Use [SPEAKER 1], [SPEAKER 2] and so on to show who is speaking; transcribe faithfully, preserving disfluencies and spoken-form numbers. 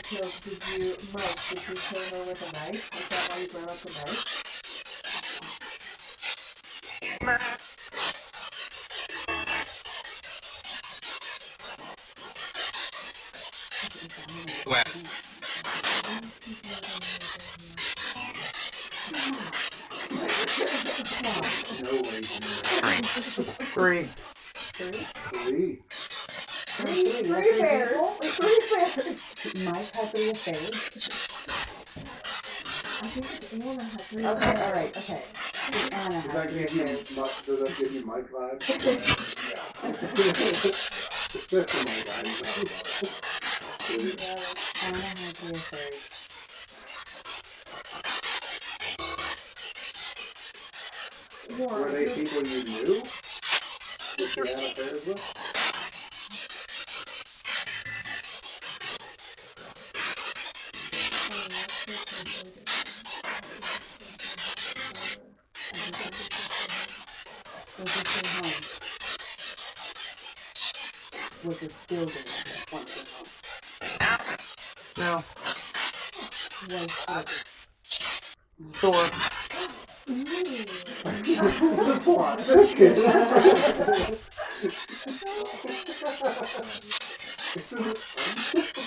[SPEAKER 1] So did you, Mike, did you kill her with a knife? Is that why you brought up the knife?
[SPEAKER 2] No way.
[SPEAKER 3] Three.
[SPEAKER 1] Three?
[SPEAKER 2] Three.
[SPEAKER 1] Three, three, three bears. Three bears.
[SPEAKER 4] Mike had three affairs.
[SPEAKER 1] I think it's Anna had three
[SPEAKER 4] Okay,
[SPEAKER 1] affairs.
[SPEAKER 4] all right, okay. Anna
[SPEAKER 2] Does
[SPEAKER 4] had
[SPEAKER 2] that
[SPEAKER 4] three
[SPEAKER 2] give you
[SPEAKER 4] affairs.
[SPEAKER 2] Mike, does that give you Mike vibes? Yeah. That's the Mike vibes.
[SPEAKER 4] Anna had three affairs.
[SPEAKER 2] Were they people you knew that she had affairs with?
[SPEAKER 4] Was this her home? Was this building once her home?
[SPEAKER 3] No.
[SPEAKER 4] Was it
[SPEAKER 3] Store.
[SPEAKER 2] Plot thickens. Isn't it fun?